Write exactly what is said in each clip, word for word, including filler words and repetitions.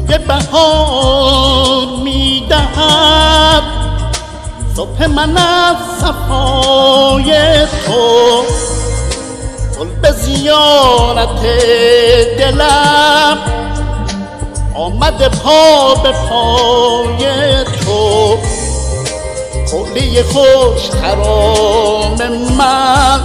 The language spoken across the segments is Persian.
بوی بهار میدهد صبح من از صفای تو، گل به زیارت دلم آمده پا به پای تو. حوله خوش خرام من،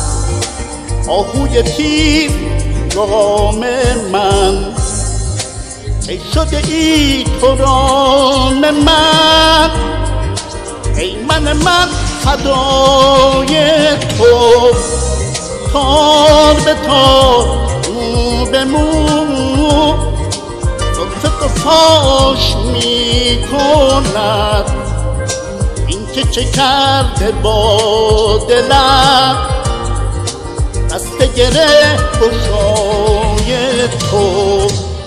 آهوی تیز گام من، ای شده ای تو رام من، ای من من فدای تو. تار به تار، مو به مو، زلف تو فاش می کند این که چه کرده با دلم. دست گره گشای تو.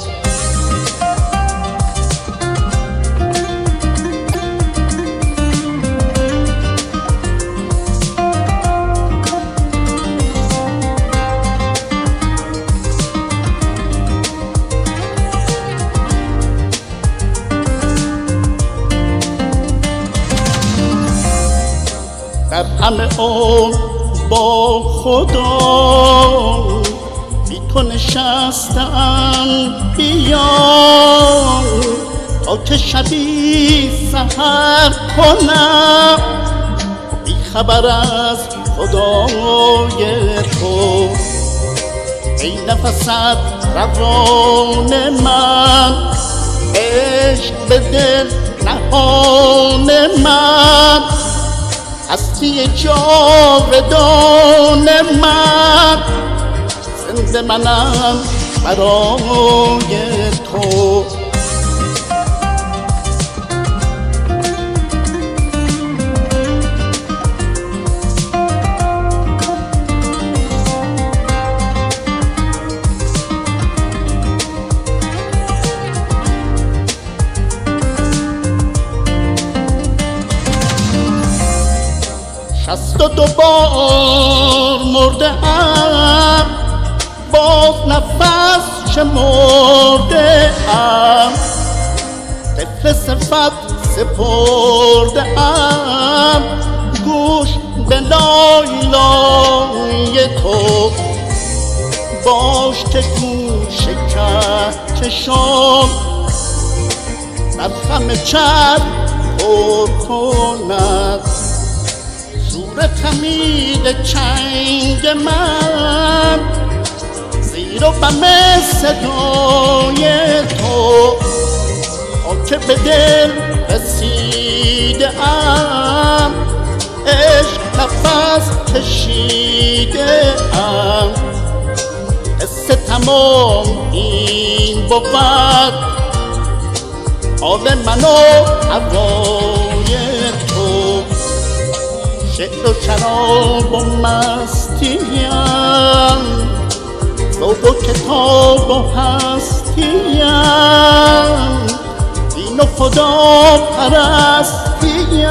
در همه عمر با خدا بی تو نشستم، بیا تا که شبی سحر کنم بی خبر از خدای تو. ای نفست روان من، عشق به دل نهان من، هستی جاودان من، زنده منم برای تو. شست و دو بار مرده ام، باز نفس شمرده ام، طفل صفت سپرده ام، گوش به لای لای تو. باش که گوش کهکشان در خم چرخ پر کند زور خمید چنگ من، زیر و بم صدای تو. تا که به دل رسیده ام، عشق نفس کشیده ام، حس تمام این بود حال من و هوای تو. شعر و شراب و مستیم، ذوق و کتاب و هستیم، دین و خدا پرستیم،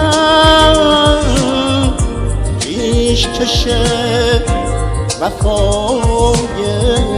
پیش کش وفای